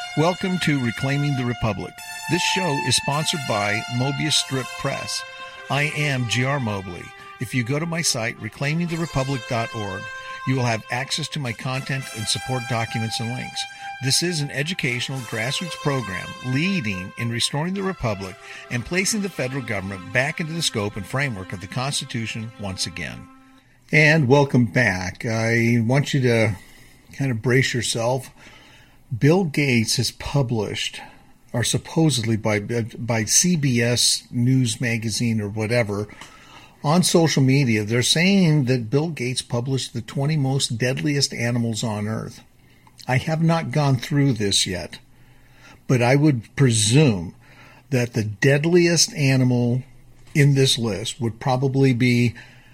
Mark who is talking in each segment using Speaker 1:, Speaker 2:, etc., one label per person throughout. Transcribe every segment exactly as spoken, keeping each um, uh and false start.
Speaker 1: Welcome to Reclaiming the Republic. This show is sponsored by Mobius Strip Press. I am G R Mobley. If you go to my site, reclaiming the republic dot org, you will have access to my content and support documents and links. This is an educational grassroots program leading in restoring the Republic and placing the federal government back into the scope and framework of the Constitution once again. And welcome back. I want you to kind of brace yourself. Bill Gates has published, or supposedly by by C B S News Magazine or whatever, on social media, they're saying that Bill Gates published the twenty most deadliest animals on Earth. I have not gone through this yet, but I would presume that the deadliest animal in this list would probably be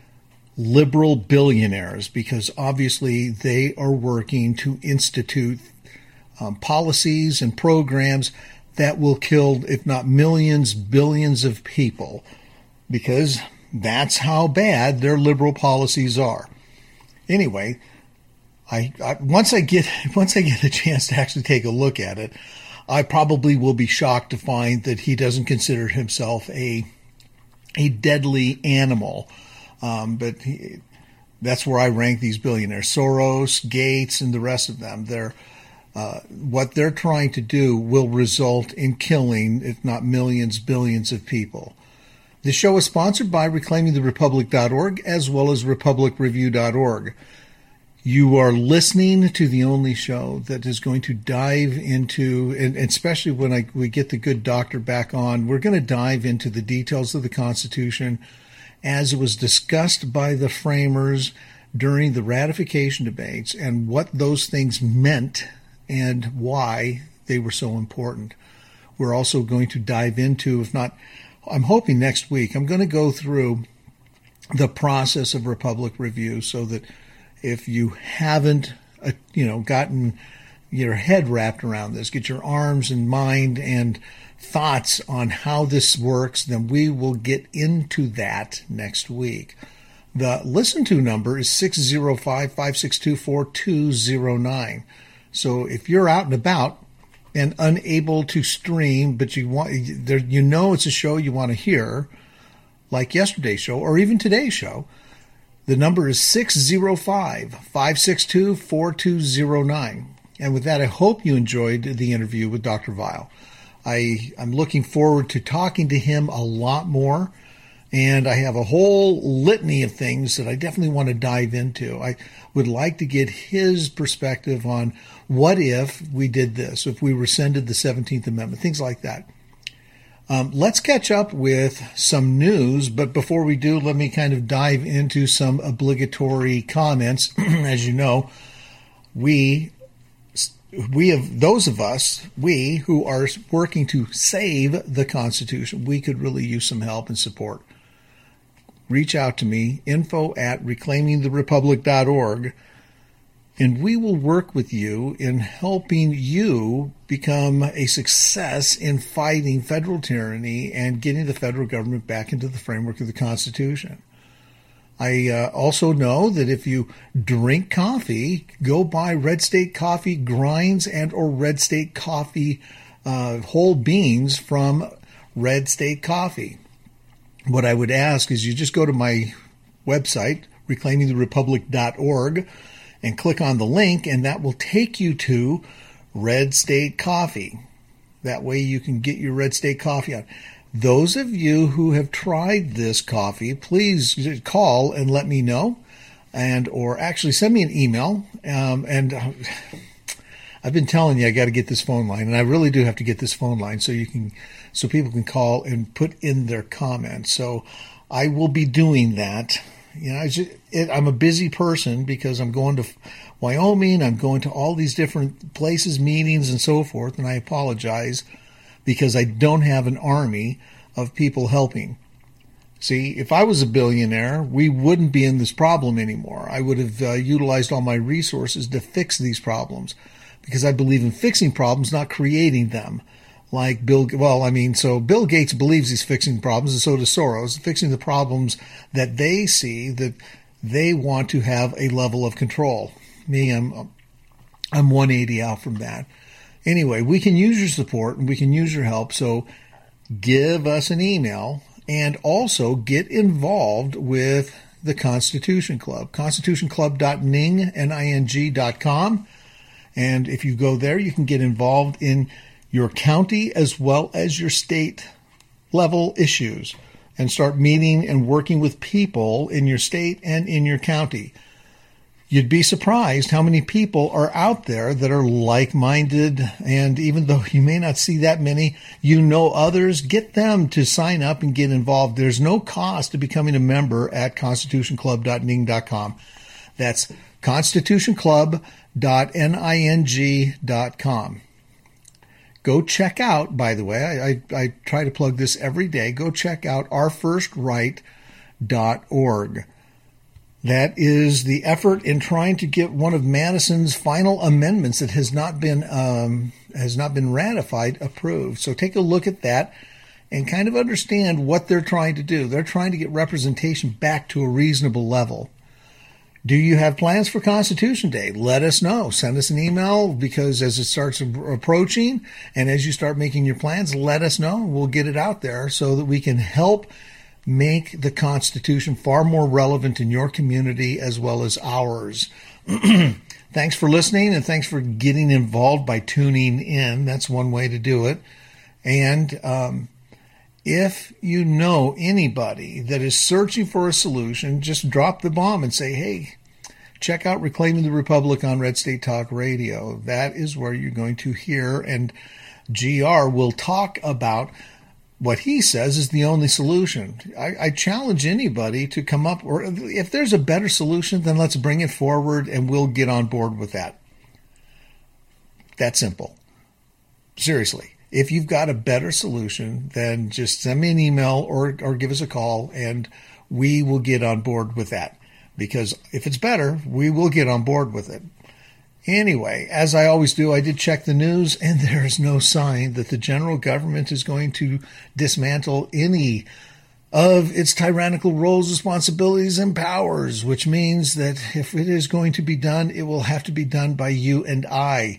Speaker 1: liberal billionaires, because obviously they are working to institute um, policies and programs that will kill, if not millions, billions of people, because that's how bad their liberal policies are. Anyway, I, I once I get once I get a chance to actually take a look at it, I probably will be shocked to find that he doesn't consider himself a a deadly animal. Um, but he, that's where I rank these billionaires: Soros, Gates, and the rest of them. They're uh, what they're trying to do will result in killing, if not millions, billions of people. The show is sponsored by reclaiming the republic dot org as well as republic review dot org. You are listening to the only show that is going to dive into, and especially when I, we get the good doctor back on, we're going to dive into the details of the Constitution as it was discussed by the framers during the ratification debates and what those things meant and why they were so important. We're also going to dive into, if not, I'm hoping next week, I'm going to go through the process of Republic Review so that if you haven't, uh, you know, gotten your head wrapped around this, get your arms and mind and thoughts on how this works, then we will get into that next week. The listen to number is six zero five, five six two, four two zero nine. So if you're out and about and unable to stream, but you want, there, you know it's a show you want to hear, like yesterday's show or even today's show, the number is six zero five, five six two, four two zero nine. And with that, I hope you enjoyed the interview with Doctor Weil. I, I'm looking forward to talking to him a lot more, and I have a whole litany of things that I definitely want to dive into. I would like to get his perspective on what if we did this, if we rescinded the seventeenth Amendment, things like that. Um, let's catch up with some news, but before we do, let me kind of dive into some obligatory comments. As you know, we we have those of us, we who are working to save the Constitution, we could really use some help and support. Reach out to me, info at reclaiming the republic dot org, and we will work with you in helping you become a success in fighting federal tyranny and getting the federal government back into the framework of the Constitution. I uh, also know that if you drink coffee, go buy Red State Coffee grinds and or Red State Coffee uh, whole beans from Red State Coffee. What I would ask is you just go to my website, reclaiming the republic dot org, and click on the link, and that will take you to Red State Coffee. That way you can get your Red State Coffee out. Those of you who have tried this coffee, please call and let me know, and or actually send me an email. Um, and uh, I've been telling you I got to get this phone line, and I really do have to get this phone line so you can, so people can call and put in their comments. So I will be doing that. You know, it's just, it, I'm a busy person because I'm going to Wyoming, I'm going to all these different places, meetings, and so forth, and I apologize because I don't have an army of people helping. See, if I was a billionaire, we wouldn't be in this problem anymore. I would have uh, utilized all my resources to fix these problems because I believe in fixing problems, not creating them. Like Bill, well, I mean, so Bill Gates believes he's fixing problems, and so does Soros, fixing the problems that they see, that they want to have a level of control. Me, I'm, I'm one eighty out from that. Anyway, we can use your support and we can use your help. So give us an email and also get involved with the Constitution Club, constitution club dot ning, N I N G dot com. And if you go there, you can get involved in your county as well as your state level issues and start meeting and working with people in your state and in your county. You'd be surprised how many people are out there that are like-minded, and even though you may not see that many, you know others. Get them to sign up and get involved. There's no cost to becoming a member at constitution club dot ning dot com. That's constitution club dot ning dot com. Go check out, by the way, I, I, I try to plug this every day, go check out our first right dot org. That is the effort in trying to get one of Madison's final amendments that has not been um, has not been ratified approved. So take a look at that and kind of understand what they're trying to do. They're trying to get representation back to a reasonable level. Do you have plans for Constitution Day? Let us know. Send us an email, because as it starts approaching and as you start making your plans, let us know. We'll get it out there so that we can help make the Constitution far more relevant in your community as well as ours. Thanks for listening, and thanks for getting involved by tuning in. That's one way to do it. And um, if you know anybody that is searching for a solution, just drop the bomb and say, hey, check out Reclaiming the Republic on Red State Talk Radio. That is where you're going to hear, and G R will talk about what he says is the only solution. I, I challenge anybody to come up, or if there's a better solution, then let's bring it forward and we'll get on board with that. That simple. Seriously. If you've got a better solution, then just send me an email or, or give us a call and we will get on board with that. Because if it's better, we will get on board with it. Anyway, as I always do, I did check the news, and there is no sign that the general government is going to dismantle any of its tyrannical roles, responsibilities, and powers, which means that if it is going to be done, it will have to be done by you and I.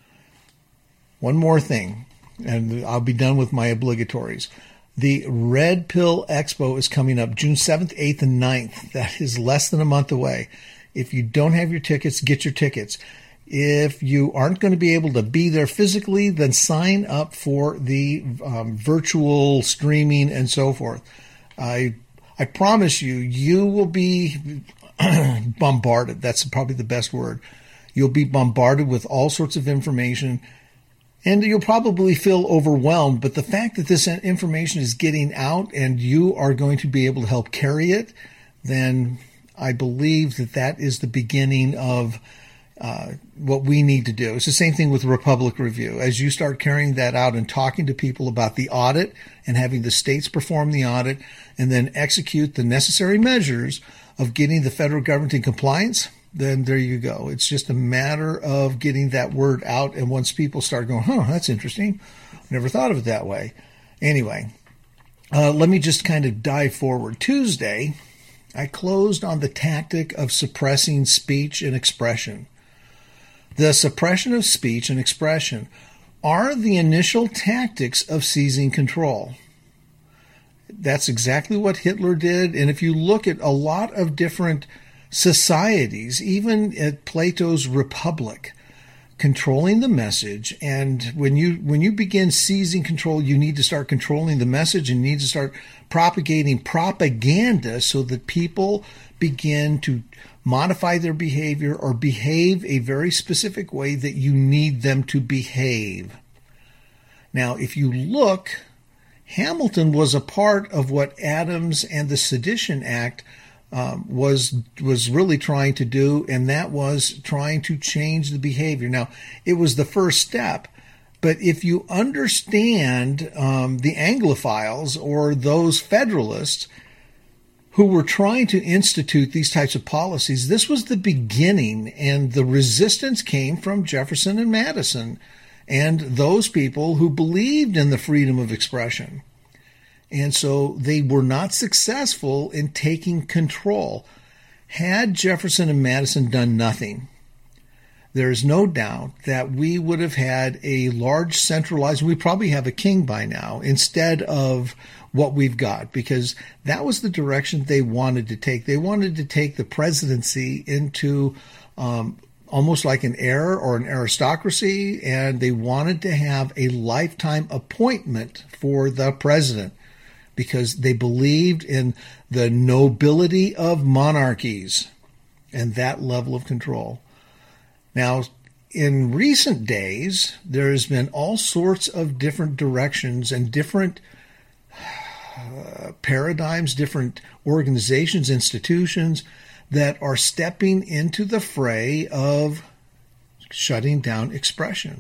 Speaker 1: One more thing, and I'll be done with my obligatories. The Red Pill Expo is coming up June seventh, eighth, and ninth. That is less than a month away. If you don't have your tickets, get your tickets. If you aren't going to be able to be there physically, then sign up for the um, virtual streaming and so forth. I I promise you, you will be bombarded. That's probably the best word. You'll be bombarded with all sorts of information, and you'll probably feel overwhelmed. But the fact that this information is getting out and you are going to be able to help carry it, then I believe that that is the beginning of uh, what we need to do. It's the same thing with Republic Review. As you start carrying that out and talking to people about the audit and having the states perform the audit and then execute the necessary measures of getting the federal government in compliance, then there you go. It's just a matter of getting that word out. And once people start going, huh, that's interesting. Never thought of it that way. Anyway, uh, let me just kind of dive forward. Tuesday, I closed on the tactic of suppressing speech and expression. The suppression of speech and expression are the initial tactics of seizing control. That's exactly what Hitler did. And if you look at a lot of different societies, even at Plato's Republic, controlling the message. And when you when you begin seizing control, you need to start controlling the message and need to start propagating propaganda so that people begin to modify their behavior or behave a very specific way that you need them to behave. Now, if you look, Hamilton was a part of what Adams and the Sedition Act um, was was really trying to do, and that was trying to change the behavior. Now, it was the first step, but if you understand um, the Anglophiles or those Federalists who were trying to institute these types of policies, this was the beginning, and the resistance came from Jefferson and Madison and those people who believed in the freedom of expression. And so they were not successful in taking control. Had Jefferson and Madison done nothing, there is no doubt that we would have had a large centralized, we probably have a king by now instead of what we've got, because that was the direction they wanted to take. They wanted to take the presidency into um, almost like an heir or an aristocracy, and they wanted to have a lifetime appointment for the president because they believed in the nobility of monarchies and that level of control. Now, in recent days, there's been all sorts of different directions and different uh, paradigms, different organizations, institutions that are stepping into the fray of shutting down expression.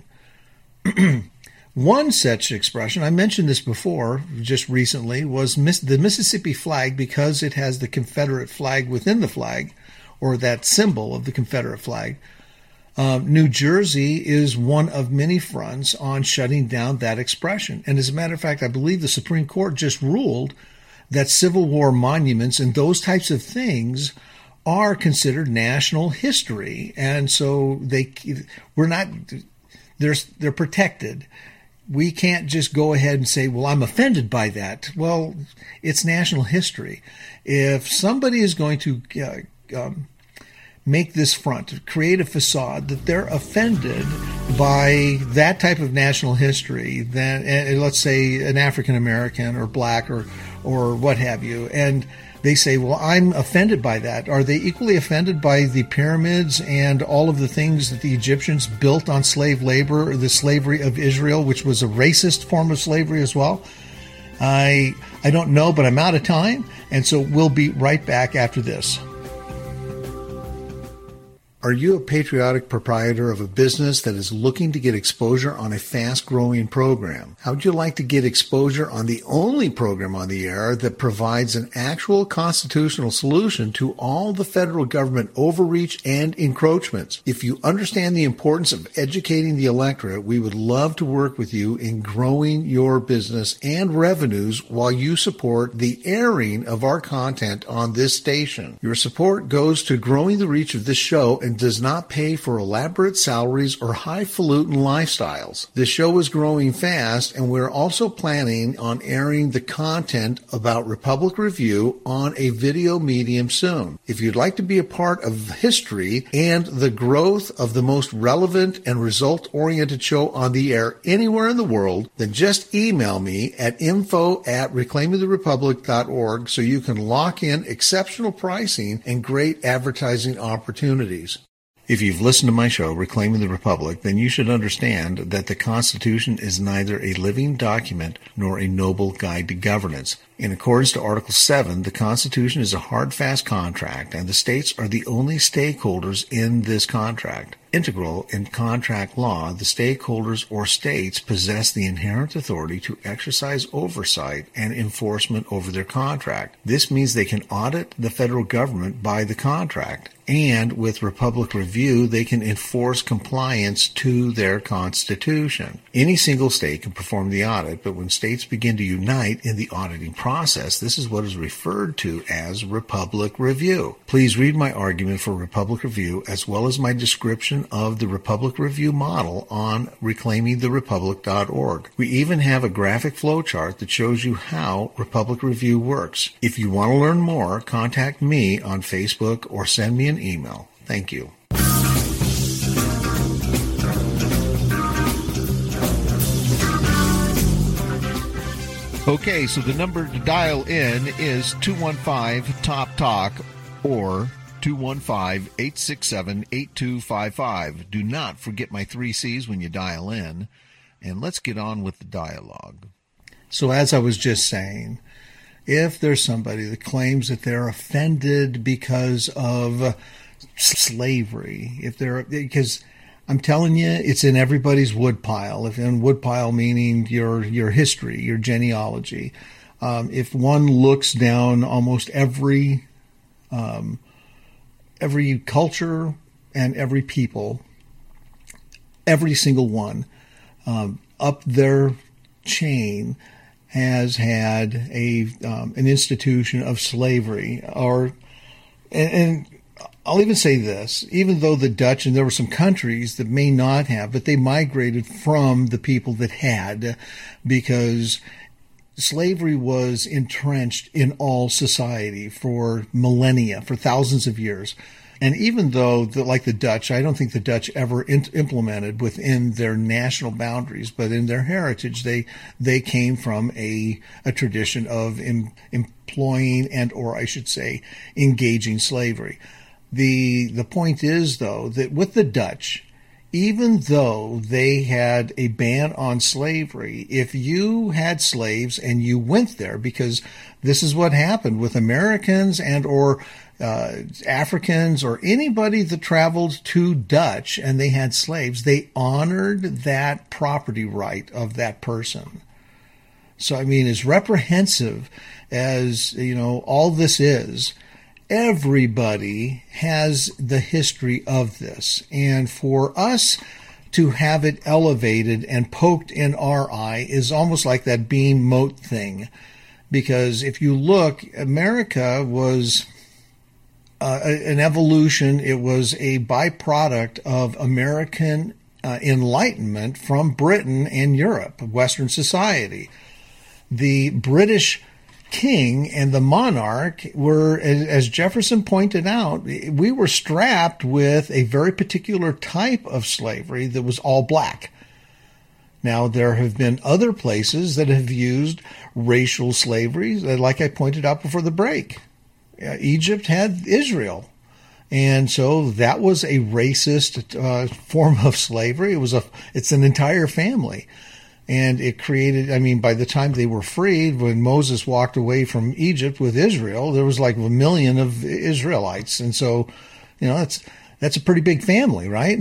Speaker 1: One such expression, I mentioned this before just recently, was miss- the Mississippi flag, because it has the Confederate flag within the flag, or that symbol of the Confederate flag. Uh, New Jersey is one of many fronts on shutting down that expression. And as a matter of fact, I believe the Supreme Court just ruled that Civil War monuments and those types of things are considered national history. And so they, we're not, they're, they're protected. We can't just go ahead and say, well, I'm offended by that. Well, it's national history. If somebody is going to uh, um, make this front, create a facade that they're offended by that type of national history, then uh, let's say an African American or black or or what have you, and they say, well, I'm offended by that. Are they equally offended by the pyramids and all of the things that the Egyptians built on slave labor, or the slavery of Israel, which was a racist form of slavery as well? I I don't know, but I'm out of time, and so we'll be right back after this. Are you a patriotic proprietor of a business that is looking to get exposure on a fast-growing program? How would you like to get exposure on the only program on the air that provides an actual constitutional solution to all the federal government overreach and encroachments? If you understand the importance of educating the electorate, we would love to work with you in growing your business and revenues while you support the airing of our content on this station. Your support goes to growing the reach of this show and does not pay for elaborate salaries or highfalutin lifestyles. This show is growing fast, and we're also planning on airing the content about Republic Review on a video medium soon. If you'd like to be a part of history and the growth of the most relevant and result-oriented show on the air anywhere in the world, then just email me at info at reclaiming the republic dot org so you can lock in exceptional pricing and great advertising opportunities. If you've listened to my show, Reclaiming the Republic, then you should understand that the Constitution is neither a living document nor a noble guide to governance. In accordance to Article seven, the Constitution is a hard, fast contract, and the states are the only stakeholders in this contract. Integral in contract law, the stakeholders or states possess the inherent authority to exercise oversight and enforcement over their contract. This means they can audit the federal government by the contract, and with Republic Review, they can enforce compliance to their Constitution. Any single state can perform the audit, but when states begin to unite in the auditing process, this is what is referred to as Republic Review. Please read my argument for Republic Review as well as my description of the Republic Review model on reclaiming the republic dot org. We even have a graphic flowchart that shows you how Republic Review works. If you want to learn more, contact me on Facebook or send me an email. Thank you. Okay, so the number to dial in is two one five top talk or two one five, eight six seven, eight two five five. Do not forget my three C's when you dial in, and let's get on with the dialogue. So as I was just saying, if there's somebody that claims that they're offended because of slavery, if they're, because I'm telling you, it's in everybody's woodpile. If in woodpile meaning your your history, your genealogy. Um, if one looks down almost every um, every culture and every people, every single one um, up their chain has had a um, an institution of slavery, or and, and I'll even say this, even though the Dutch, and there were some countries that may not have, but they migrated from the people that had, because slavery was entrenched in all society for millennia, for thousands of years. And even though, the, like the Dutch, I don't think the Dutch ever in, implemented within their national boundaries, but in their heritage, they they came from a a tradition of em, employing and, or I should say, engaging slavery. The the point is, though, that with the Dutch, even though they had a ban on slavery, if you had slaves and you went there, because this is what happened with Americans and or uh, Africans or anybody that traveled to Dutch and they had slaves, they honored that property right of that person. So, I mean, as reprehensive as, you know, all this is, everybody has the history of this. And for us to have it elevated and poked in our eye is almost like that beam moat thing. Because if you look, America was uh, an evolution. It was a byproduct of American uh, enlightenment from Britain and Europe, Western society. The British king and the monarch were, as Jefferson pointed out, we were strapped with a very particular type of slavery that was all black. Now, there have been other places that have used racial slavery, like I pointed out before the break. Uh, Egypt had Israel. And so that was a racist uh, form of slavery. It was a, it's an entire family. And it created, I mean, by the time they were freed, when Moses walked away from Egypt with Israel, there was like a million of Israelites. And so, you know, that's, that's a pretty big family, right?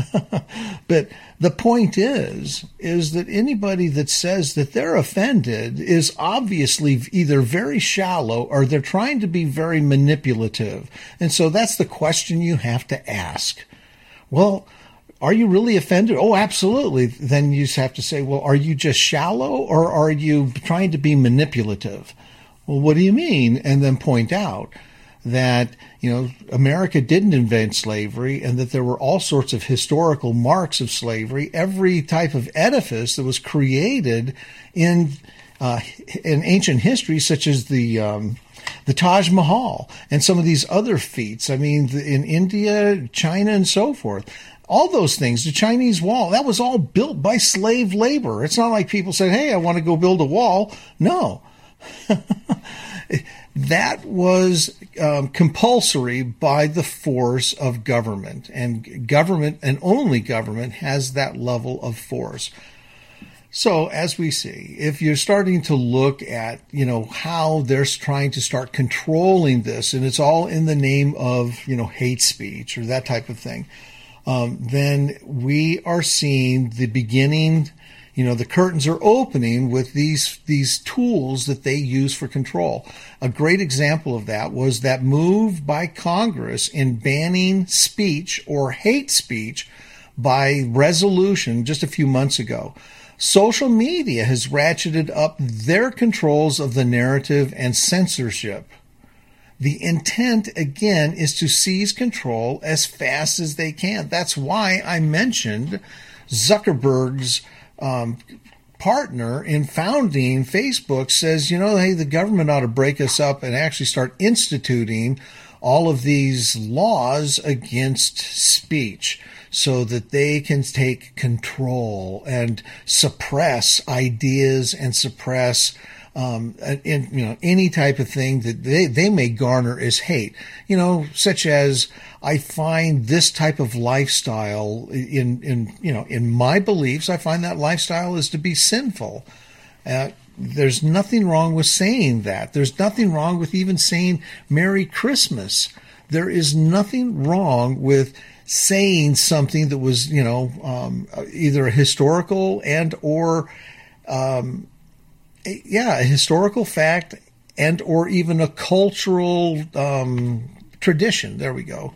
Speaker 1: But the point is, is that anybody that says that they're offended is obviously either very shallow or they're trying to be very manipulative. And so that's the question you have to ask. Well, are you really offended? Oh, absolutely. Then you just have to say, well, are you just shallow or are you trying to be manipulative? Well, what do you mean? And then point out that, you know, America didn't invent slavery and that there were all sorts of historical marks of slavery. Every type of edifice that was created in uh, in ancient history, such as the um, the Taj Mahal and some of these other feats. I mean, in India, China, and so forth. All those things, the Chinese wall, that was all built by slave labor. It's not like people said, hey, I want to go build a wall. No. That was um, compulsory by the force of government. And government, and only government, has that level of force. So as we see, if you're starting to look at, you know, how they're trying to start controlling this, and it's all in the name of, you know, hate speech or that type of thing, um, then we are seeing the beginning, you know, the curtains are opening with these, these tools that they use for control. A great example of that was that move by Congress in banning speech or hate speech by resolution just a few months ago. Social media has ratcheted up their controls of the narrative and censorship. The intent, again, is to seize control as fast as they can. That's why I mentioned Zuckerberg's um, partner in founding Facebook says, you know, hey, the government ought to break us up and actually start instituting all of these laws against speech so that they can take control and suppress ideas and suppress Um, in, you know, any type of thing that they, they may garner as hate, you know, such as I find this type of lifestyle in, in, you know, in my beliefs, I find that lifestyle is to be sinful. Uh, there's nothing wrong with saying that. There's nothing wrong with even saying Merry Christmas. There is nothing wrong with saying something that was, you know, um, either a historical and or, um, yeah, a historical fact and or even a cultural um, tradition. There we go.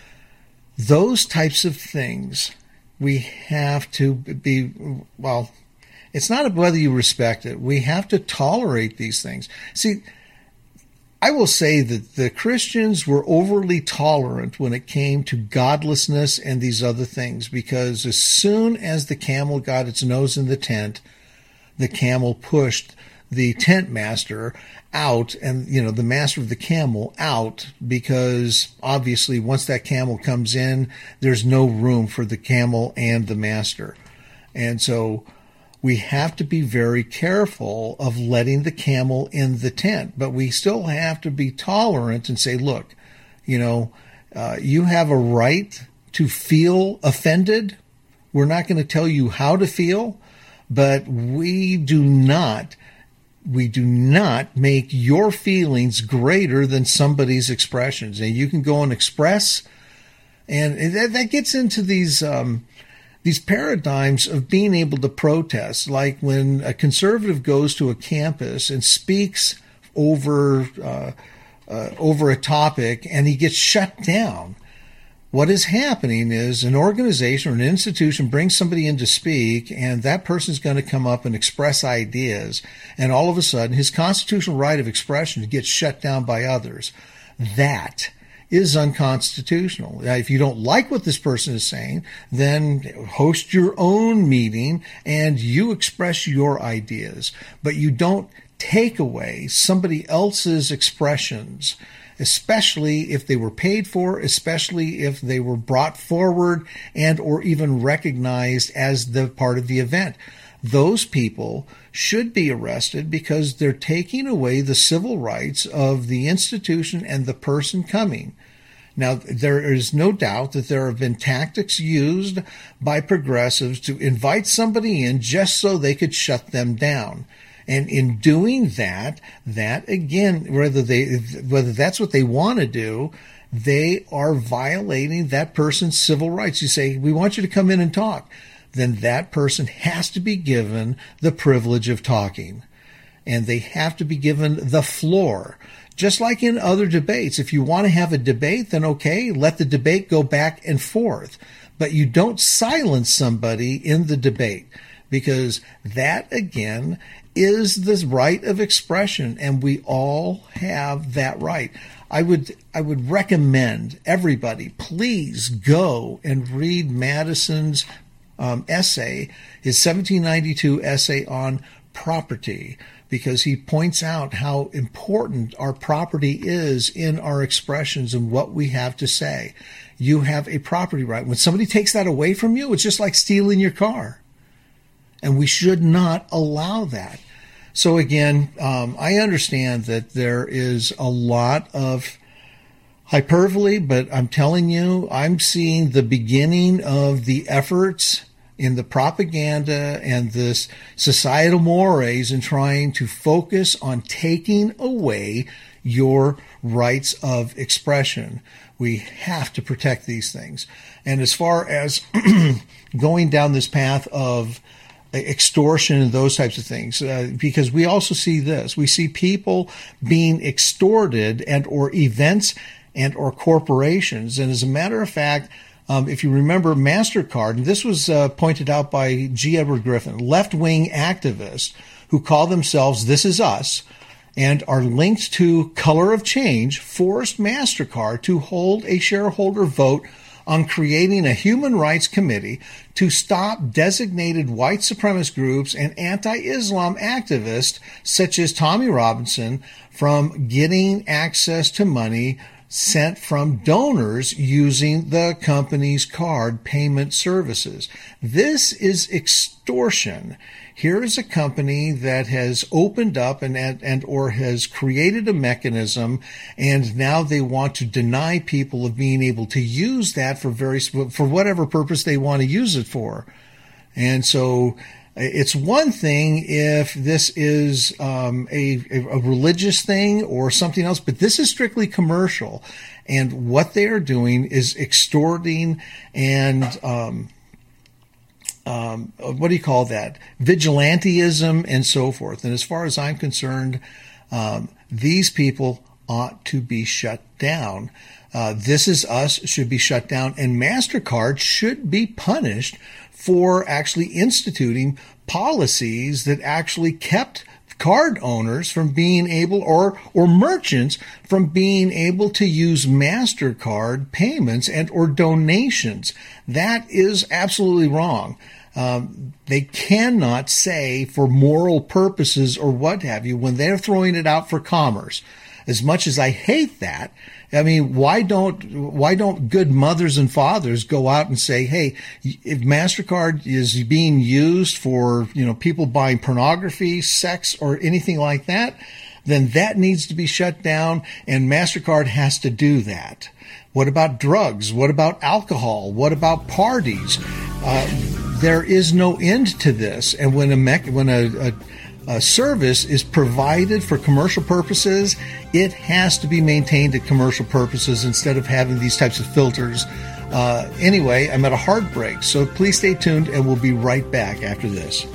Speaker 1: Those types of things we have to be, well, it's not whether you respect it. We have to tolerate these things. See, I will say that the Christians were overly tolerant when it came to godlessness and these other things, because as soon as the camel got its nose in the tent, the camel pushed the tent master out, and, you know, the master of the camel out, because obviously once that camel comes in, there's no room for the camel and the master. And so we have to be very careful of letting the camel in the tent, but we still have to be tolerant and say, look, you know, uh, you have a right to feel offended. We're not going to tell you how to feel, but we do not We do not make your feelings greater than somebody's expressions. And you can go and express, and that, that gets into these um, these paradigms of being able to protest. Like when a conservative goes to a campus and speaks over uh, uh, over a topic, and he gets shut down. What is happening is an organization or an institution brings somebody in to speak, and that person's going to come up and express ideas, and all of a sudden his constitutional right of expression gets shut down by others. That is unconstitutional. Now, if you don't like what this person is saying, then host your own meeting and you express your ideas, but you don't take away somebody else's expressions, especially if they were paid for, especially if they were brought forward and or even recognized as the part of the event. Those people should be arrested because they're taking away the civil rights of the institution and the person coming. Now, there is no doubt that there have been tactics used by progressives to invite somebody in just so they could shut them down. And in doing that, that again, whether they, whether that's what they want to do, they are violating that person's civil rights. You say, we want you to come in and talk. Then that person has to be given the privilege of talking. And they have to be given the floor. Just like in other debates, if you want to have a debate, then okay, let the debate go back and forth. But you don't silence somebody in the debate, because that, again, is the right of expression, and we all have that right. I would I would recommend everybody, please go and read Madison's um, essay, his seventeen ninety-two essay on property, because he points out how important our property is in our expressions and what we have to say. You have a property right. When somebody takes that away from you, it's just like stealing your car. And we should not allow that. So again, um, I understand that there is a lot of hyperbole, but I'm telling you, I'm seeing the beginning of the efforts in the propaganda and this societal mores in trying to focus on taking away your rights of expression. We have to protect these things. And as far as going down this path of extortion and those types of things, uh, because we also see this. We see people being extorted and or events and or corporations. And as a matter of fact, um, if you remember MasterCard, and this was uh, pointed out by G. Edward Griffin, left-wing activists who call themselves This Is Us and are linked to Color of Change, forced MasterCard to hold a shareholder vote on creating a human rights committee to stop designated white supremacist groups and anti-Islam activists such as Tommy Robinson from getting access to money sent from donors using the company's card payment services. This is extortion. Here is a company that has opened up and, and, and or has created a mechanism, and now they want to deny people of being able to use that for very for whatever purpose they want to use it for. And so it's one thing if this is um, a, a religious thing or something else, but this is strictly commercial. And what they are doing is extorting and um, um, what do you call that? Vigilantism and so forth. And as far as I'm concerned, um, these people ought to be shut down. Uh, This Is Us should be shut down, and MasterCard should be punished for actually instituting policies that actually kept card owners from being able, or or merchants from being able to use MasterCard payments and or donations. That is absolutely wrong. Um, they cannot say for moral purposes or what have you when they're throwing it out for commerce. As much as I hate that, I mean, why don't why don't good mothers and fathers go out and say, hey, if MasterCard is being used for, you know, people buying pornography, sex, or anything like that, then that needs to be shut down, and MasterCard has to do that. What about drugs? What about alcohol? What about parties? Uh, there is no end to this, and when a mech- when a, a A service is provided for commercial purposes, it has to be maintained at commercial purposes instead of having these types of filters. Uh, anyway, I'm at a hard break, so please stay tuned, and we'll be right back after this.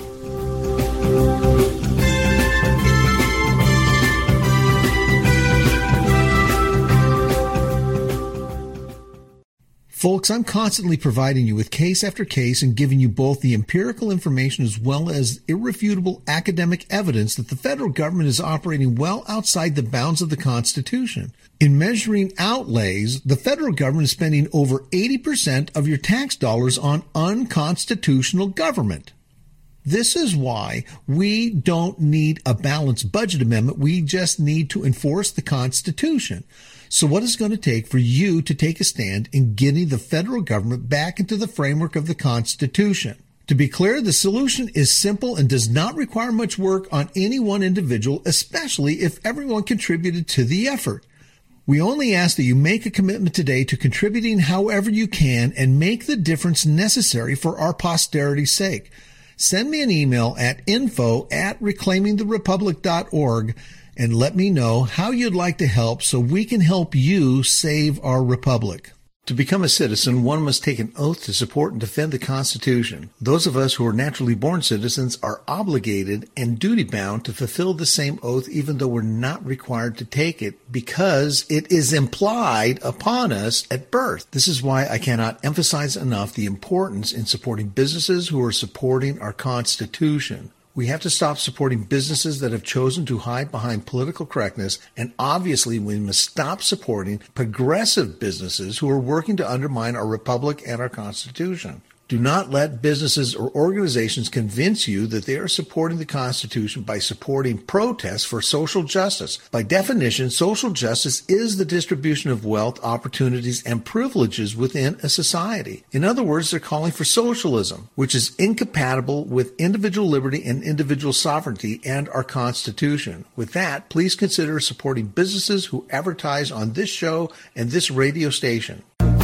Speaker 1: Folks, I'm constantly providing you with case after case and giving you both the empirical information as well as irrefutable academic evidence that the federal government is operating well outside the bounds of the Constitution. In measuring outlays, the federal government is spending over eighty percent of your tax dollars on unconstitutional government. This is why we don't need a balanced budget amendment. We just need to enforce the Constitution. So what is it going to take for you to take a stand in getting the federal government back into the framework of the Constitution? To be clear, the solution is simple and does not require much work on any one individual, especially if everyone contributed to the effort. We only ask that you make a commitment today to contributing however you can and make the difference necessary for our posterity's sake. Send me an email at info at reclaiming the republic dot org and let me know how you'd like to help so we can help you save our republic. To become a citizen, one must take an oath to support and defend the Constitution. Those of us who are naturally born citizens are obligated and duty-bound to fulfill the same oath even though we're not required to take it because it is implied upon us at birth. This is why I cannot emphasize enough the importance in supporting businesses who are supporting our Constitution. We have to stop supporting businesses that have chosen to hide behind political correctness, and obviously we must stop supporting progressive businesses who are working to undermine our republic and our Constitution. Do not let businesses or organizations convince you that they are supporting the Constitution by supporting protests for social justice. By definition, social justice is the distribution of wealth, opportunities, and privileges within a society. In other words, they're calling for socialism, which is incompatible with individual liberty and individual sovereignty and our Constitution. With that, please consider supporting businesses who advertise on this show and this radio station.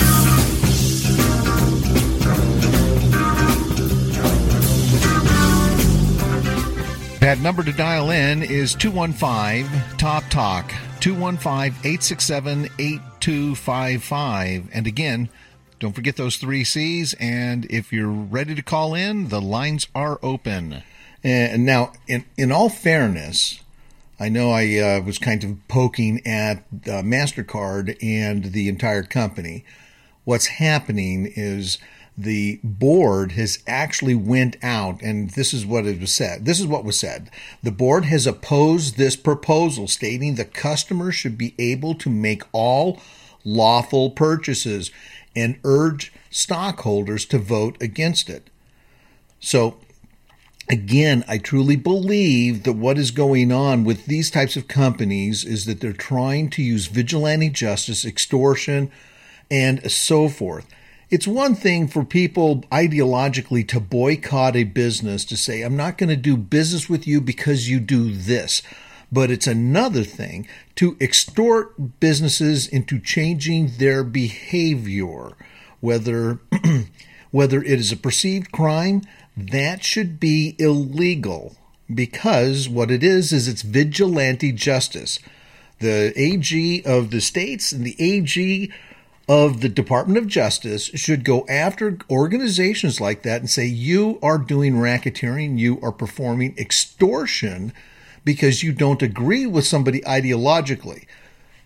Speaker 1: That number to dial in is two one five, T O P, TALK, two one five, eight six seven, eight two five five. And again, don't forget those three C's, and if you're ready to call in, the lines are open. And now, in, in all fairness, I know I uh, was kind of poking at uh, MasterCard and the entire company. What's happening is the board has actually went out, and this is what it was said. This is what was said. The board has opposed this proposal, stating the customer should be able to make all lawful purchases and urge stockholders to vote against it. So, again, I truly believe that what is going on with these types of companies is that they're trying to use vigilante justice, extortion, and so forth. It's one thing for people ideologically to boycott a business, to say, I'm not going to do business with you because you do this. But it's another thing to extort businesses into changing their behavior. Whether, whether it is a perceived crime, that should be illegal, because what it is is it's vigilante justice. The A G of the states and the A G of the Department of Justice should go after organizations like that and say, you are doing racketeering, you are performing extortion because you don't agree with somebody ideologically.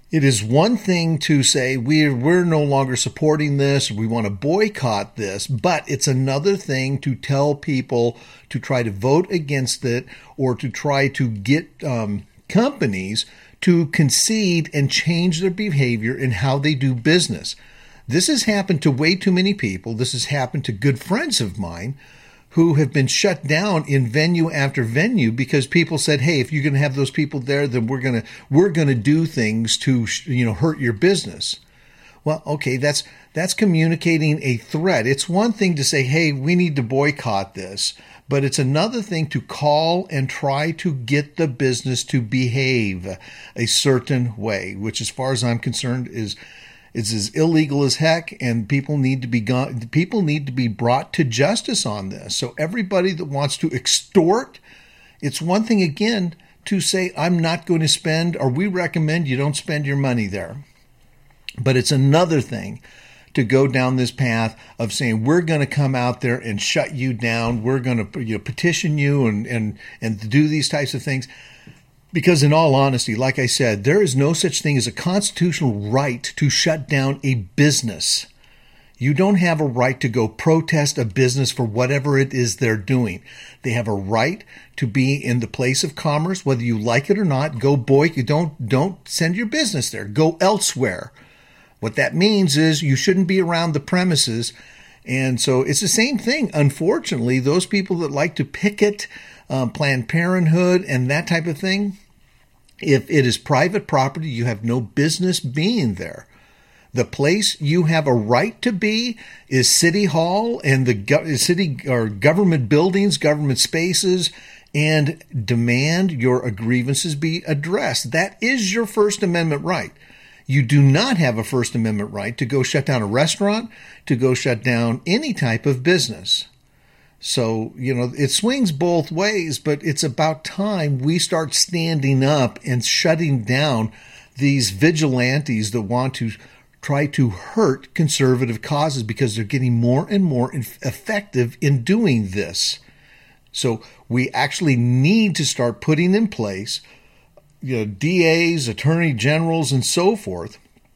Speaker 1: It is one thing to say we're, we're no longer supporting this, we want to boycott this, but it's another thing to tell people to try to vote against it or to try to get um, companies to concede and change their behavior in how they do business. This has happened to way too many people. This has happened to good friends of mine who have been shut down in venue after venue because people said, "Hey, if you're going to have those people there, then we're going to we're going to do things to, you know, hurt your business." Well, okay, that's that's communicating a threat. It's one thing to say, "Hey, we need to boycott this," but it's another thing to call and try to get the business to behave a certain way, which, as far as I'm concerned, is It's as illegal as heck, and people need to be gone, people need to be brought to justice on this. So everybody that wants to extort, it's one thing again to say, "I'm not going to spend," or "we recommend you don't spend your money there." But it's another thing to go down this path of saying, "We're going to come out there and shut you down. We're going to, you know, petition you and and and do these types of things." Because in all honesty, like I said, there is no such thing as a constitutional right to shut down a business. You don't have a right to go protest a business for whatever it is they're doing. They have a right to be in the place of commerce, whether you like it or not. Go boycott. Don't, don't send your business there. Go elsewhere. What that means is you shouldn't be around the premises. And so it's the same thing. Unfortunately, those people that like to picket Um, Planned Parenthood and that type of thing, if it is private property, you have no business being there. The place you have a right to be is City Hall and the go- city or government buildings, government spaces, and demand your grievances be addressed. That is your First Amendment right. You do not have a First Amendment right to go shut down a restaurant, to go shut down any type of business. So, you know, it swings both ways, but it's about time we start standing up and shutting down these vigilantes that want to try to hurt conservative causes because they're getting more and more effective in doing this. So we actually need to start putting in place, you know, D As, attorney generals, and so forth,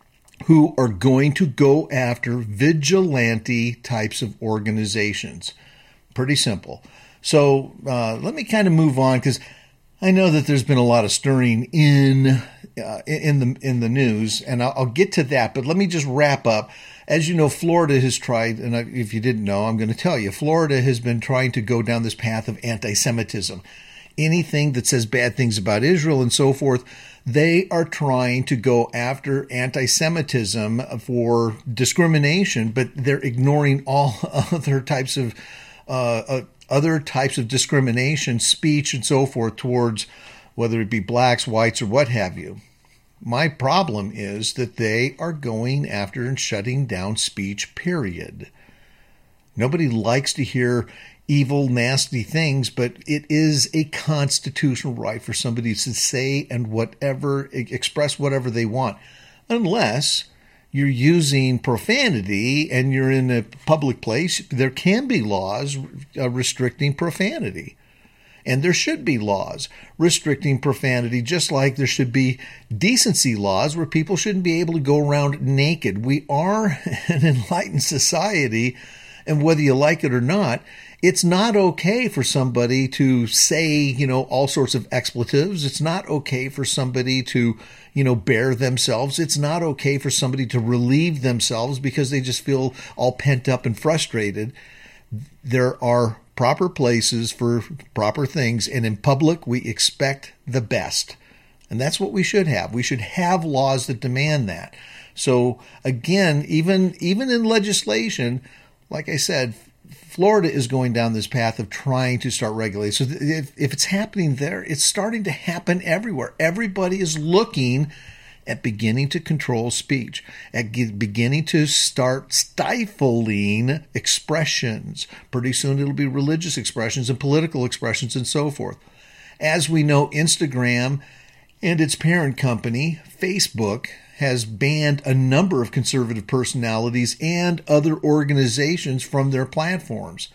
Speaker 1: who are going to go after vigilante types of organizations. Pretty simple. So uh, let me kind of move on because I know that there's been a lot of stirring in uh, in the in the news, and I'll, I'll get to that. But let me just wrap up. As you know, Florida has tried, and if you didn't know, I'm going to tell you, Florida has been trying to go down this path of anti-Semitism. Anything that says bad things about Israel and so forth, they are trying to go after anti-Semitism for discrimination, but they're ignoring all other types of Uh, uh, other types of discrimination, speech, and so forth towards whether it be blacks, whites, or what have you. My problem is that they are going after and shutting down speech, period. Nobody likes to hear evil, nasty things, but it is a constitutional right for somebody to say and whatever, express whatever they want, unless you're using profanity and you're in a public place. There can be laws uh, restricting profanity. And there should be laws restricting profanity, just like there should be decency laws where people shouldn't be able to go around naked. We are an enlightened society, and whether you like it or not, it's not okay for somebody to say, you know, all sorts of expletives. It's not okay for somebody to, you know, bare themselves. It's not okay for somebody to relieve themselves because they just feel all pent up and frustrated. There are proper places for proper things, and in public, we expect the best. And that's what we should have. We should have laws that demand that. So again, even, even in legislation, like I said, Florida is going down this path of trying to start regulating. So if, if it's happening there, it's starting to happen everywhere. Everybody is looking at beginning to control speech, at beginning to start stifling expressions. Pretty soon it'll be religious expressions and political expressions and so forth. As we know, Instagram and its parent company, Facebook, has banned a number of conservative personalities and other organizations from their platforms.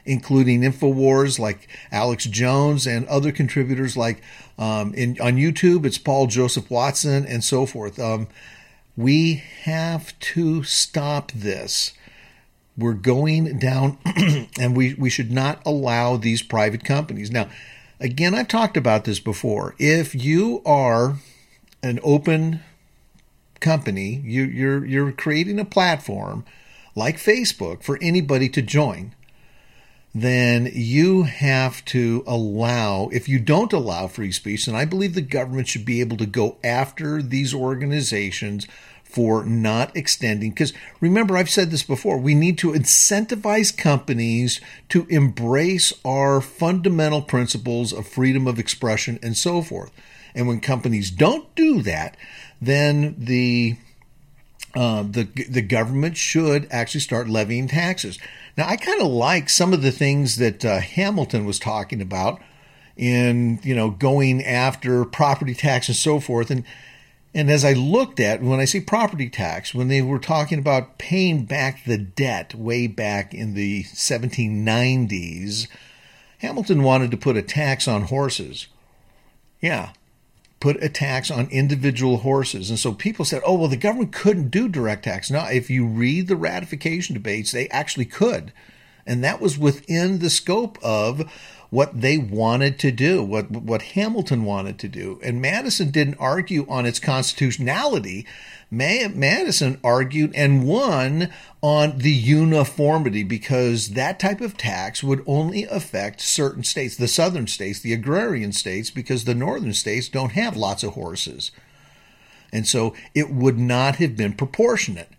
Speaker 1: including InfoWars like Alex Jones and other contributors like um, in on YouTube, it's Paul Joseph Watson and so forth. Um, we have to stop this. We're going down, and we, we should not allow these private companies. Now, again, I've talked about this before. If you are an open company, you, you're you're creating a platform like Facebook for anybody to join, then you have to allow, if you don't allow free speech, then I believe the government should be able to go after these organizations for not extending. Because remember, I've said this before, we need to incentivize companies to embrace our fundamental principles of freedom of expression and so forth. And when companies don't do that, then the uh, the the government should actually start levying taxes. Now, I kind of like some of the things that uh, Hamilton was talking about in, you know, going after property tax and so forth. And And as I looked at, when I say property tax, when they were talking about paying back the debt way back in the seventeen nineties, Hamilton wanted to put a tax on horses. Yeah, put a tax on individual horses. And so people said, oh, well, the government couldn't do direct tax. No, if you read the ratification debates, they actually could. And that was within the scope of what they wanted to do, what what Hamilton wanted to do. And Madison didn't argue on its constitutionality. Madison argued and won on the uniformity, because that type of tax would only affect certain states, the southern states, the agrarian states, because the northern states don't have lots of horses. And so it would not have been proportionate.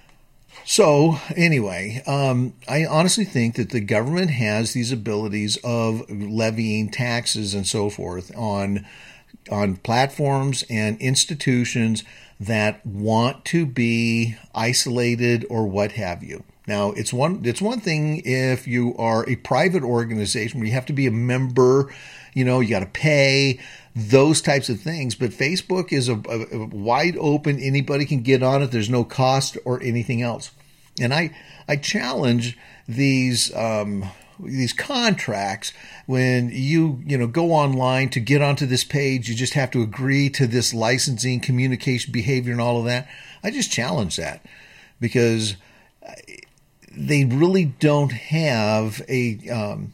Speaker 1: So anyway, um, I honestly think that the government has these abilities of levying taxes and so forth on on platforms and institutions that want to be isolated or what have you. Now, it's one it's one thing if you are a private organization where you have to be a member, you know, you got to pay, those types of things. But Facebook is a, a, a wide open. Anybody can get on it. There's no cost or anything else. And I I challenge these um, these contracts when you you know go online to get onto this page. You just have to agree to this licensing, communication, behavior, and all of that. I just challenge that, because they really don't have a. Um,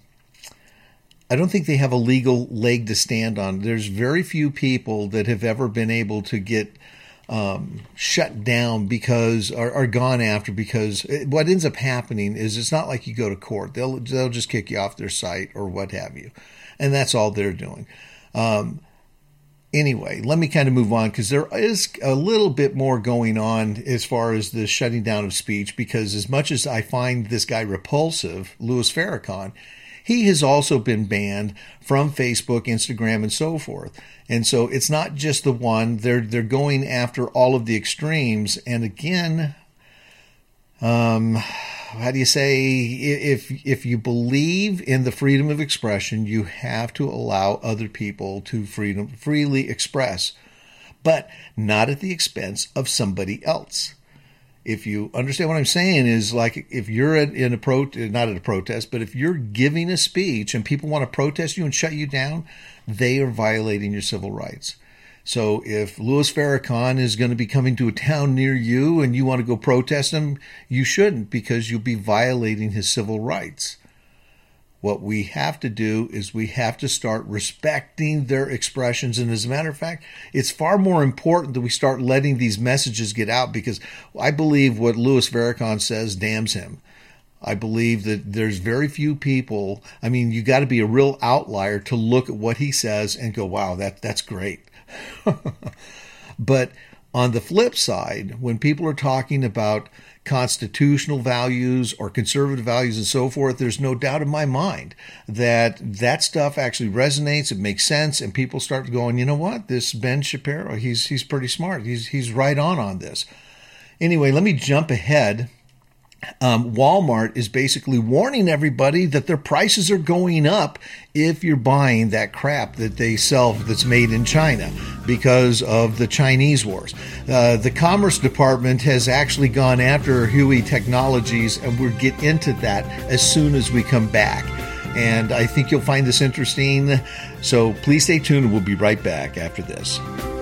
Speaker 1: I don't think they have a legal leg to stand on. There's very few people that have ever been able to get um, shut down because, or, or gone after, because it, what ends up happening is it's not like you go to court. They'll they'll just kick you off their site or what have you, and that's all they're doing. Um, anyway, let me kind of move on, because there is a little bit more going on as far as the shutting down of speech. Because as much as I find this guy repulsive, Louis Farrakhan, he has also been banned from Facebook, Instagram, and so forth. And so it's not just the one. They're they're going after all of the extremes. And again, um, how do you say, if if you believe in the freedom of expression, you have to allow other people to freedom freely express, but not at the expense of somebody else. If you understand what I'm saying, is like if you're at, in a pro, not at a protest, but if you're giving a speech and people want to protest you and shut you down, they are violating your civil rights. So if Louis Farrakhan is going to be coming to a town near you and you want to go protest him, you shouldn't, because you'll be violating his civil rights. What we have to do is we have to start respecting their expressions. And as a matter of fact, it's far more important that we start letting these messages get out, because I believe what Louis Farrakhan says damns him. I believe that there's very few people. I mean, you got to be a real outlier to look at what he says and go, wow, that that's great. But on the flip side, when people are talking about constitutional values or conservative values and so forth, there's no doubt in my mind that that stuff actually resonates. It makes sense, and people start going, you know what, this Ben Shapiro, he's he's pretty smart. He's he's right on on this. Anyway, let me jump ahead Um, Walmart is basically warning everybody that their prices are going up if you're buying that crap that they sell that's made in China because of the Chinese wars. Uh, the Commerce Department has actually gone after Huawei Technologies, and we'll get into that as soon as we come back. And I think you'll find this interesting. So please stay tuned. We'll be right back after this.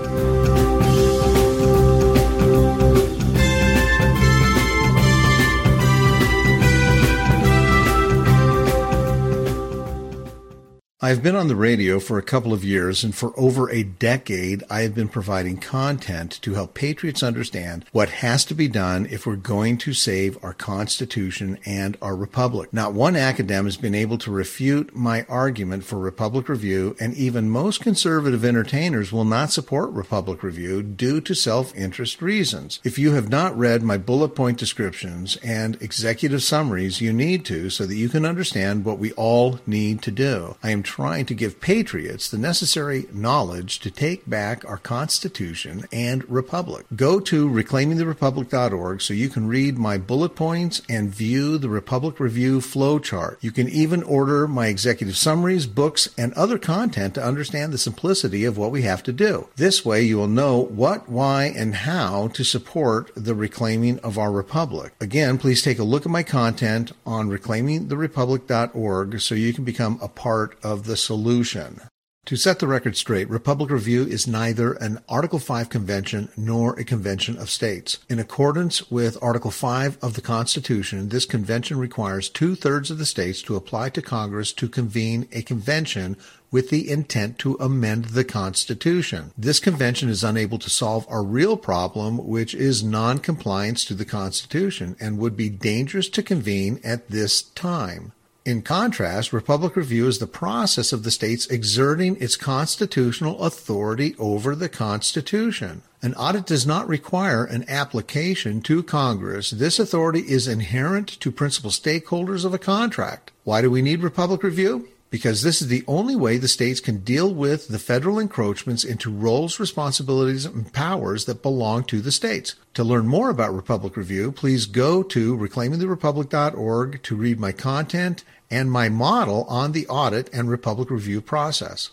Speaker 1: I've been on the radio for a couple of years, and for over a decade, I have been providing content to help patriots understand what has to be done if we're going to save our Constitution and our Republic. Not one academic has been able to refute my argument for Republic Review, and even most conservative entertainers will not support Republic Review due to self-interest reasons. If you have not read my bullet point descriptions and executive summaries, you need to so that you can understand what we all need to do. I am trying to give patriots the necessary knowledge to take back our Constitution and Republic. Go to reclaiming the republic dot org so you can read my bullet points and view the Republic Review flowchart. You can even order my executive summaries, books, and other content to understand the simplicity of what we have to do. This way you will know what, why, and how to support the reclaiming of our Republic. Again, please take a look at my content on reclaiming the republic dot org so you can become a part of the solution. To set the record straight, Republic Review is neither an Article five convention nor a convention of states. In accordance with Article five of the Constitution, this convention requires two-thirds of the states to apply to Congress to convene a convention with the intent to amend the Constitution. This convention is unable to solve our real problem, which is non-compliance to the Constitution, and would be dangerous to convene at this time. In contrast, Republic Review is the process of the states exerting its constitutional authority over the Constitution. An audit does not require an application to Congress. This authority is inherent to principal stakeholders of a contract. Why do we need Republic Review? Because this is the only way the states can deal with the federal encroachments into roles, responsibilities, and powers that belong to the states. To learn more about Republic Review, please go to reclaiming the republic dot org to read my content and my model on the audit and Republic Review process.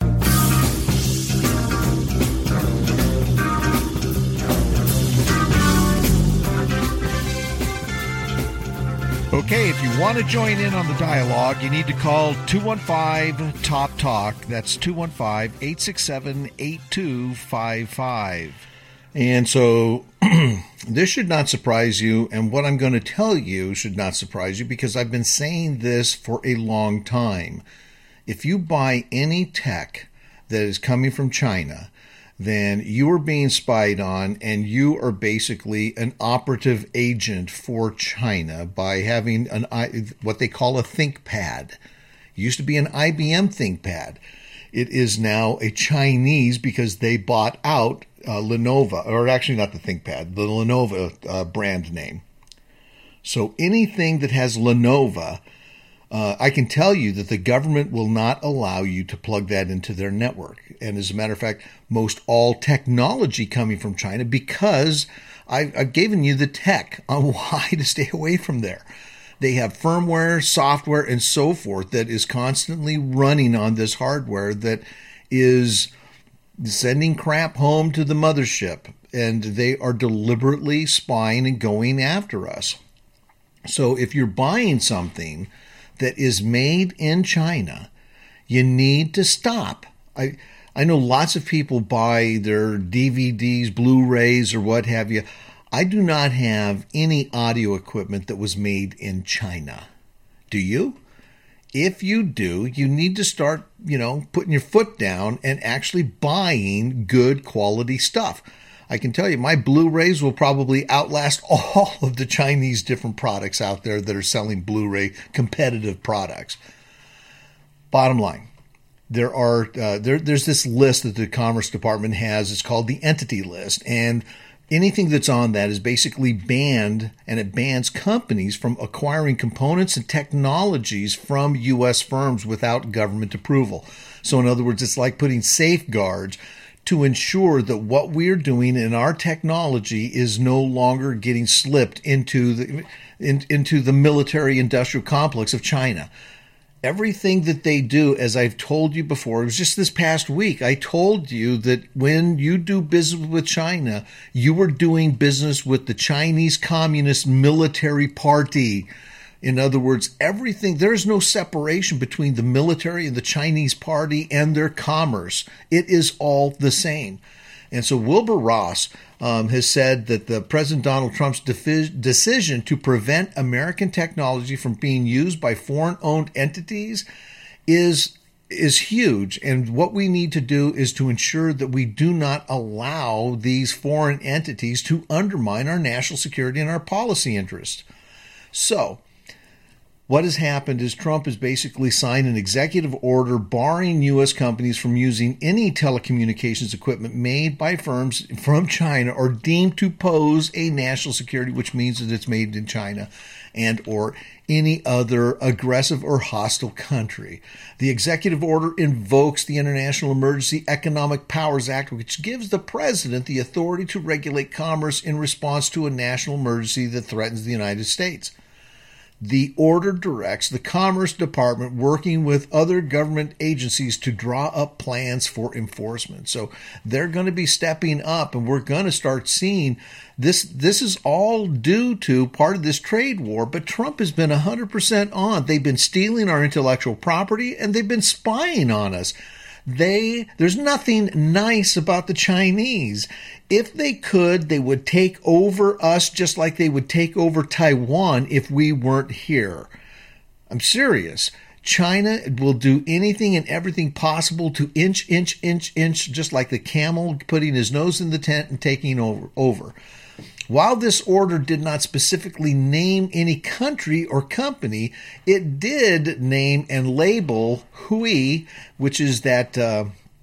Speaker 1: Okay, if you want to join in on the dialogue, you need to call two one five, T O P, TALK. That's two one five, eight six seven, eight two five five. And so this should not surprise you, and what I'm going to tell you should not surprise you, because I've been saying this for a long time. If you buy any tech that is coming from China, then you are being spied on, and you are basically an operative agent for China by having an what they call a ThinkPad. It used to be an I B M ThinkPad. It is now a Chinese because they bought out uh, Lenovo, or actually not the ThinkPad, the Lenovo uh, brand name. So anything that has Lenovo, Uh, I can tell you that the government will not allow you to plug that into their network. And as a matter of fact, most all technology coming from China, because I've, I've given you the tech on why to stay away from there. They have firmware, software, and so forth that is constantly running on this hardware that is sending crap home to the mothership. And they are deliberately spying and going after us. So if you're buying something that is made in China, you need to stop. I I know lots of people buy their D V Ds, Blu-rays, or what have you. I do not have any audio equipment that was made in China. Do you? If you do, you need to start, you know, putting your foot down and actually buying good quality stuff. I can tell you my Blu-rays will probably outlast all of the Chinese different products out there that are selling Blu-ray competitive products. Bottom line, there are uh, there, there's this list that the Commerce Department has. It's called the Entity List, and anything that's on that is basically banned, and it bans companies from acquiring components and technologies from U S firms without government approval. So in other words, it's like putting safeguards to ensure that what we're doing in our technology is no longer getting slipped into the in, into the military industrial complex of China. Everything that they do, as I've told you before, it was just this past week, I told you that when you do business with China, you are doing business with the Chinese Communist Military Party. In other words, everything, there's no separation between the military and the Chinese party and their commerce. It is all the same. And so Wilbur Ross um, has said that the President Donald Trump's defi- decision to prevent American technology from being used by foreign-owned entities is is huge. And what we need to do is to ensure that we do not allow these foreign entities to undermine our national security and our policy interests. So, what has happened is Trump has basically signed an executive order barring U S companies from using any telecommunications equipment made by firms from China or deemed to pose a national security, which means that it's made in China and or any other aggressive or hostile country. The executive order invokes the International Emergency Economic Powers Act, which gives the president the authority to regulate commerce in response to a national emergency that threatens the United States. The order directs the Commerce Department working with other government agencies to draw up plans for enforcement. So they're going to be stepping up, and we're going to start seeing this. This is all due to part of this trade war, but Trump has been one hundred percent on. They've been stealing our intellectual property, and they've been spying on us. They, there's nothing nice about the Chinese. If they could, they would take over us just like they would take over Taiwan if we weren't here. I'm serious. China will do anything and everything possible to inch, inch, inch, inch, just like the camel putting his nose in the tent and taking over. over. While this order did not specifically name any country or company, it did name and label Hui, which is that uh,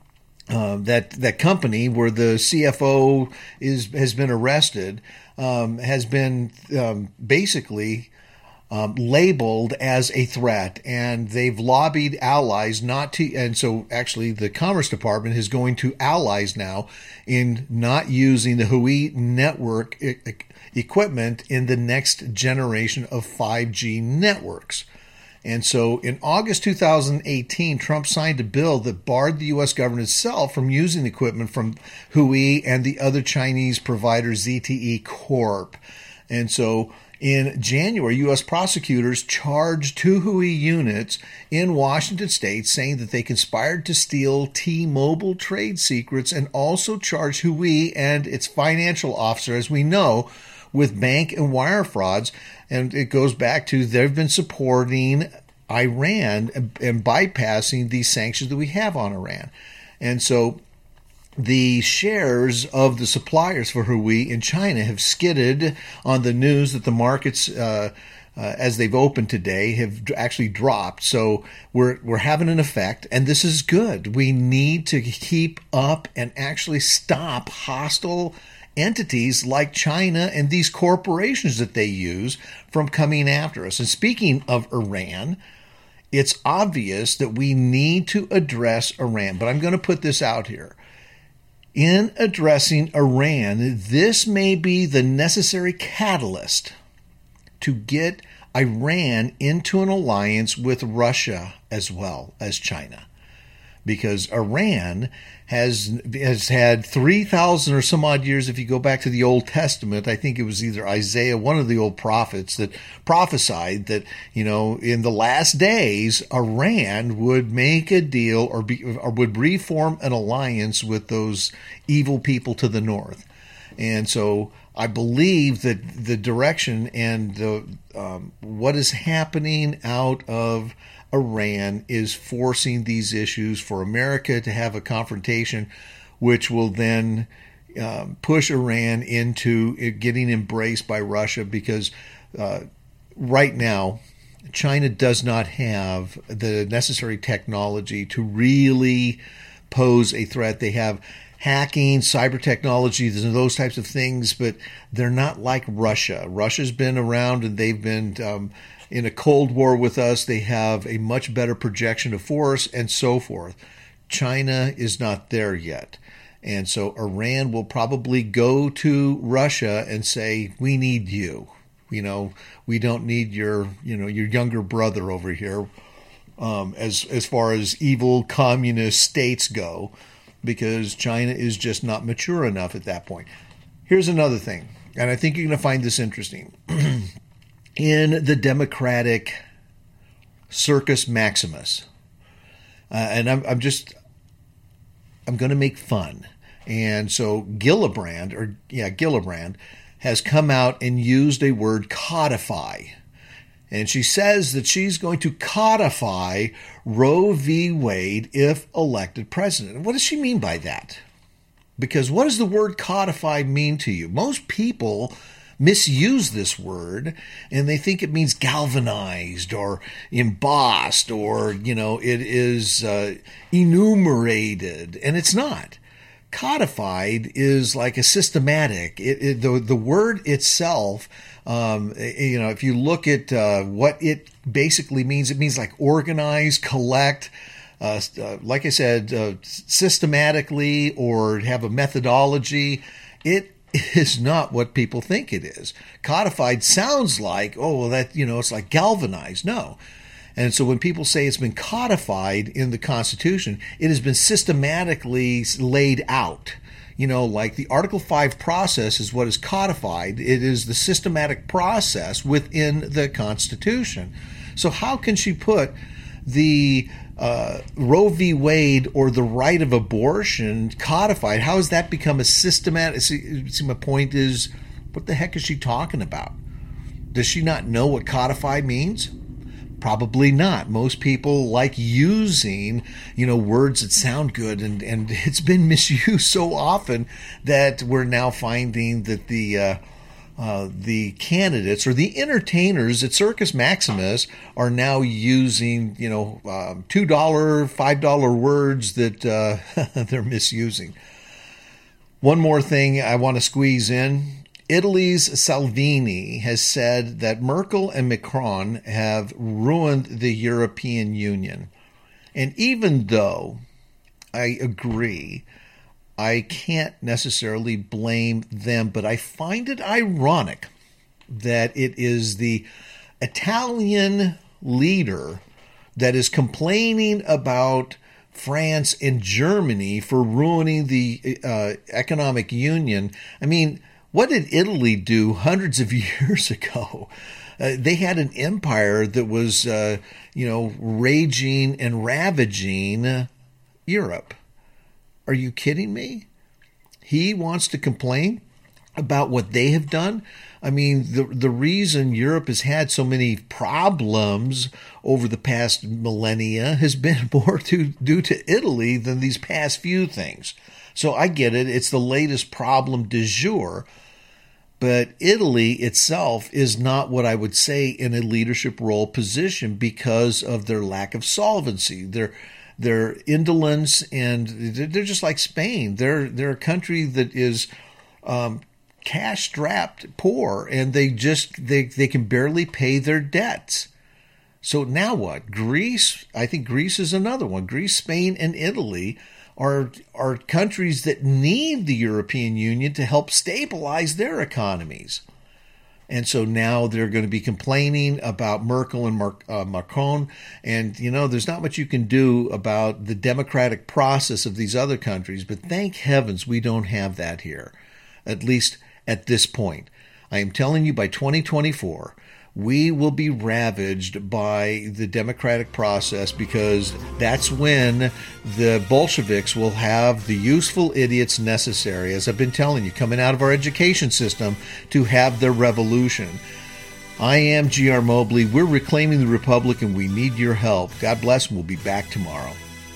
Speaker 1: uh, that that company where the C F O is has been arrested, um, has been um, basically um, labeled as a threat, and they've lobbied allies not to. And so, actually, the Commerce Department is going to allies now in not using the Hui network e- equipment in the next generation of five G networks. And so in August two thousand eighteen, Trump signed a bill that barred the U S government itself from using equipment from Hui and the other Chinese provider Z T E Corp. And so in January, U S prosecutors charged two Hui units in Washington state, saying that they conspired to steal T-Mobile trade secrets, and also charged Hui and its financial officer, as we know, with bank and wire frauds. And it goes back to they've been supporting Iran and, and bypassing these sanctions that we have on Iran. And so the shares of the suppliers for Hui in China have skidded on the news that the markets, uh, uh, as they've opened today, have actually dropped. So we're we're having an effect, and this is good. We need to keep up and actually stop hostile entities like China and these corporations that they use from coming after us. And speaking of Iran, it's obvious that we need to address Iran. But I'm going to put this out here. In addressing Iran, this may be the necessary catalyst to get Iran into an alliance with Russia as well as China. Because Iran has has had three thousand or some odd years. If you go back to the Old Testament, I think it was either Isaiah, one of the old prophets, that prophesied that, you know, in the last days, Iran would make a deal or, be, or would reform an alliance with those evil people to the north. And so I believe that the direction and the, um, what is happening out of Iran is forcing these issues for America to have a confrontation, which will then um, push Iran into it getting embraced by Russia, because uh, right now China does not have the necessary technology to really pose a threat. They have hacking, cyber technology, those types of things, but they're not like Russia. Russia's been around and they've been um, in a Cold War with us. They have a much better projection of force and so forth. China is not there yet. And so Iran will probably go to Russia and say, we need you. You know, we don't need your, you know, your younger brother over here um, as as far as evil communist states go, because China is just not mature enough at that point. Here's another thing, and I think you're going to find this interesting. In the Democratic Circus Maximus, uh, and I'm, I'm just, I'm going to make fun. And so Gillibrand, or yeah, Gillibrand, has come out and used a word, codify. And she says that she's going to codify Roe v. Wade if elected president. And what does she mean by that? Because what does the word codify mean to you? Most people misuse this word and they think it means galvanized or embossed or, you know, it is uh, enumerated. And it's not. Codified is like a systematic. It, it, the, the word itself, um, you know, if you look at uh, what it basically means, it means like organize, collect, uh, uh, like I said, uh, systematically or have a methodology. It is not what people think it is. Codified sounds like, oh, well, that, you know, it's like galvanized. No. And so when people say it's been codified in the Constitution, it has been systematically laid out. You know, like the Article five process is what is codified. It is the systematic process within the Constitution. So how can she put the uh, Roe v. Wade or the right of abortion codified? How has that become a systematic? See, see, my point is, what the heck is she talking about? Does she not know what codified means? Probably not. Most people like using, you know, words that sound good, and, and it's been misused so often that we're now finding that the uh, uh, the candidates or the entertainers at Circus Maximus are now using, you know, um, two dollar, five dollar words that uh, they're misusing. One more thing I want to squeeze in. Italy's Salvini has said that Merkel and Macron have ruined the European Union. And even though I agree, I can't necessarily blame them, but I find it ironic that it is the Italian leader that is complaining about France and Germany for ruining the uh, economic union. I mean, what did Italy do hundreds of years ago? Uh, they had an empire that was, uh, you know, raging and ravaging Europe. Are you kidding me? He wants to complain about what they have done? I mean, the the reason Europe has had so many problems over the past millennia has been more to, due to Italy than these past few things. So I get it. It's the latest problem du jour. But Italy itself is not what I would say in a leadership role position because of their lack of solvency, their their indolence, and they're just like Spain. They're they're a country that is um, cash-strapped, poor, and they just they they can barely pay their debts. So now what? Greece? I think Greece is another one. Greece, Spain, and Italy are are countries that need the European Union to help stabilize their economies. And so now they're going to be complaining about Merkel and Mar- uh, Macron. And, you know, there's not much you can do about the democratic process of these other countries. But thank heavens we don't have that here, at least at this point. I am telling you, by twenty twenty-four, we will be ravaged by the democratic process, because that's when the Bolsheviks will have the useful idiots necessary, as I've been telling you, coming out of our education system to have their revolution. I am G R Mobley. We're reclaiming the Republic, and we need your help. God bless, and we'll be back tomorrow.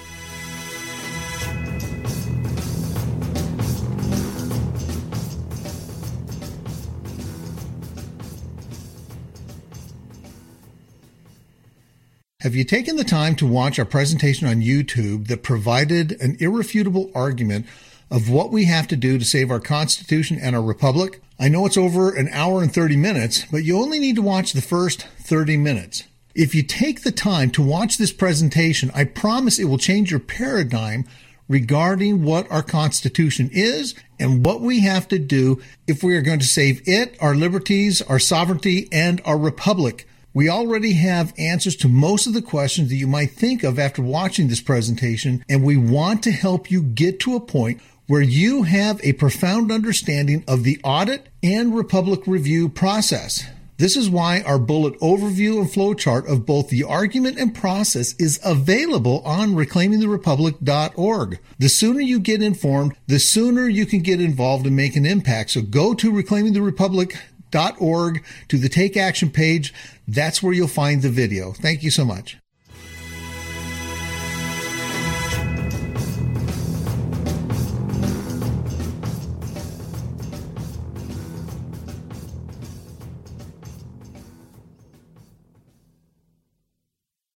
Speaker 1: Have you taken the time to watch our presentation on YouTube that provided an irrefutable argument of what we have to do to save our Constitution and our Republic? I know it's over an hour and thirty minutes, but you only need to watch the first thirty minutes. If you take the time to watch this presentation, I promise it will change your paradigm regarding what our Constitution is and what we have to do if we are going to save it, our liberties, our sovereignty, and our republic. We already have answers to most of the questions that you might think of after watching this presentation, and we want to help you get to a point where you have a profound understanding of the audit and republic review process. This is why our bullet overview and flowchart of both the argument and process is available on reclaiming the republic dot org. The sooner you get informed, the sooner you can get involved and make an impact. So go to reclaiming the republic dot org to the Take Action page. That's where you'll find the video. Thank you so much.